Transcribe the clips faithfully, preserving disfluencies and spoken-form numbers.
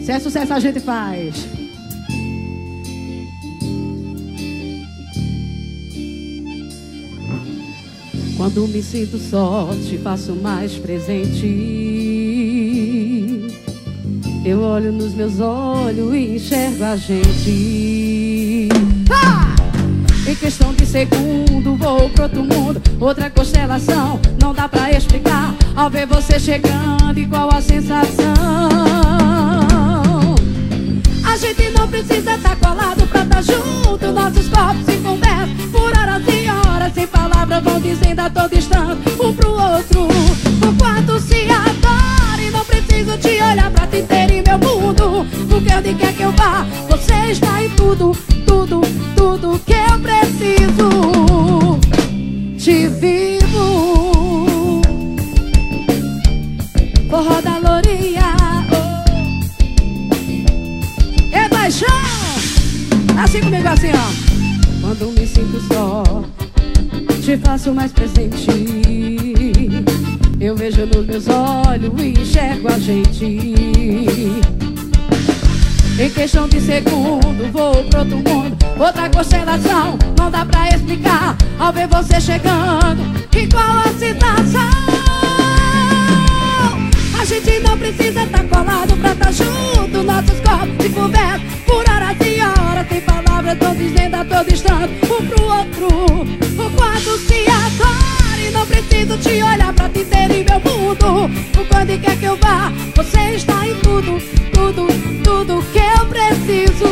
Se é sucesso a gente faz. Quando me sinto só, te faço mais presente. Eu olho nos meus olhos e enxergo a gente. Ah! Em questão de segundo, vou pro outro mundo, outra constelação, não dá pra explicar. Ao ver você chegando, igual a sensação. A gente não precisa estar colado pra estar junto. Nossos corpos se conversam por horas e horas, sem palavras vão dizendo a todo instante um pro outro o quanto se adora. E não preciso te olhar pra te ter em meu mundo, porque onde quer que eu vá, você está em tudo, tudo, tudo que eu preciso. Te vivo, forró da lourinha, oh. É paixão. Assim comigo, assim, ó. Quando me sinto só, te faço mais presente. Eu vejo nos meus olhos e enxergo a gente. Em questão de segundo, vou pro outro mundo, outra constelação, não dá pra explicar. Ao ver você chegando, igual a sensação. A gente não precisa estar colado pra estar junto. Nossos corpos se conversam por horas e horas, sem palavras tão dizendo a todo instante um pro outro o quanto se adora. E não preciso te olhar pra te ter em meu mundo, por onde quer que eu vá, você está em tudo, tudo, tudo que eu preciso.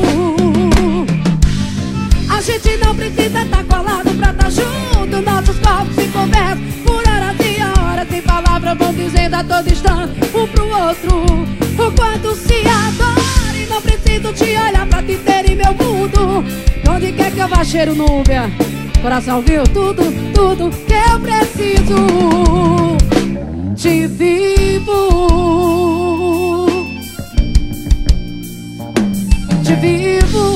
A gente não precisa estar colado pra estar junto. Nossos corpos se conversam por horas e horas, sem palavras vão dizendo a todo instante um pro outro o quanto se adora. E não preciso te olhar pra te ter em meu mundo, onde quer que eu vá, cheiro núbia. Coração viu tudo, tudo que eu preciso. Te vivo, te vivo.